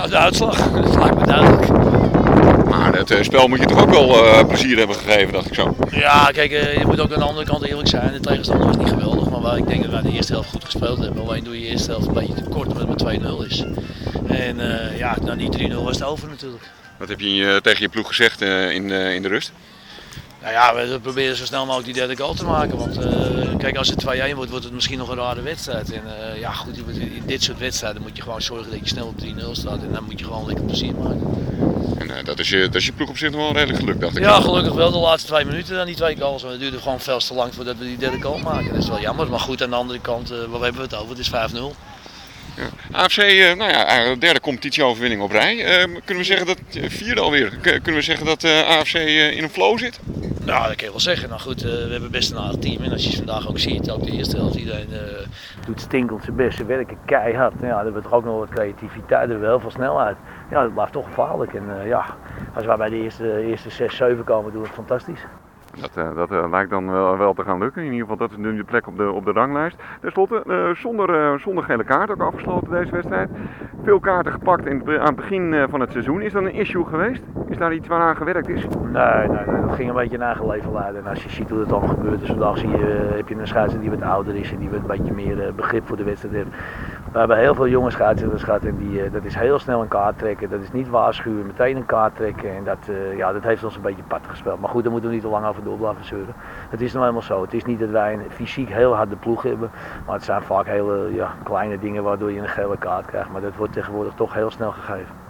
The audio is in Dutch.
Nou, de uitslag, dat lijkt me duidelijk. Maar het spel moet je toch ook wel plezier hebben gegeven, dacht ik zo. Ja, kijk, je moet ook aan de andere kant eerlijk zijn. De tegenstander was niet geweldig, maar ik denk dat wij de eerste helft goed gespeeld hebben. Alleen doe je eerste helft een beetje tekort omdat het met 2-0 is. En ja, na die 3-0 was het over natuurlijk. Wat heb je tegen je ploeg gezegd in de rust? Nou ja, we proberen zo snel mogelijk die derde goal te maken. Want kijk, als het 2-1 wordt, wordt het misschien nog een rare wedstrijd. En ja, goed, in dit soort wedstrijden moet je gewoon zorgen dat je snel op 3-0 staat. En dan moet je gewoon lekker plezier maken. En dat is je ploeg op zich nog wel redelijk gelukt, dacht ik. Ja, gelukkig wel de laatste 2 minuten dan die 2 goals. Maar het duurde gewoon veel te lang voordat we die derde goal maken. Dat is wel jammer. Maar goed, aan de andere kant, waar hebben we het over? Het is 5-0. Ja. AFC, nou ja, derde competitieoverwinning op rij. Kunnen we zeggen dat, vierde alweer, kunnen we zeggen dat AFC in een flow zit? Nou, dat kan je wel zeggen. Nou goed, we hebben best een aardig team. En als je het vandaag ook ziet, ook de eerste helft, iedereen doet stinkend zijn best. Ze werken keihard. Ja, dan hebben we toch ook nog wat creativiteit, we hebben heel veel snelheid. Ja, dat blijft toch gevaarlijk. En ja, als wij bij de eerste 6, 7 komen, doen we het fantastisch. Dat lijkt dan wel te gaan lukken. In ieder geval, dat is nu de plek op de ranglijst. Ten slotte, zonder gele kaart ook afgesloten deze wedstrijd. Veel kaarten gepakt aan het begin van het seizoen. Is dat een issue geweest? Is daar iets waaraan gewerkt is? Nee, dat ging een beetje naar eigen leven leiden. En als je ziet hoe het dan gebeurt, dus vandaag heb je een scheidsrechter die wat ouder is en die wat een beetje meer begrip voor de wedstrijd heeft. We hebben heel veel jonge scheidsrechters gehad en dat is heel snel een kaart trekken. Dat is niet waarschuwen, meteen een kaart trekken. En dat heeft ons een beetje pad gespeeld. Maar goed, daar moeten we niet te lang over door blijven zeuren. Het is nou helemaal zo. Het is niet dat wij een fysiek heel harde ploeg hebben. Maar het zijn vaak hele kleine dingen waardoor je een gele kaart krijgt. Maar dat wordt tegenwoordig toch heel snel gegeven.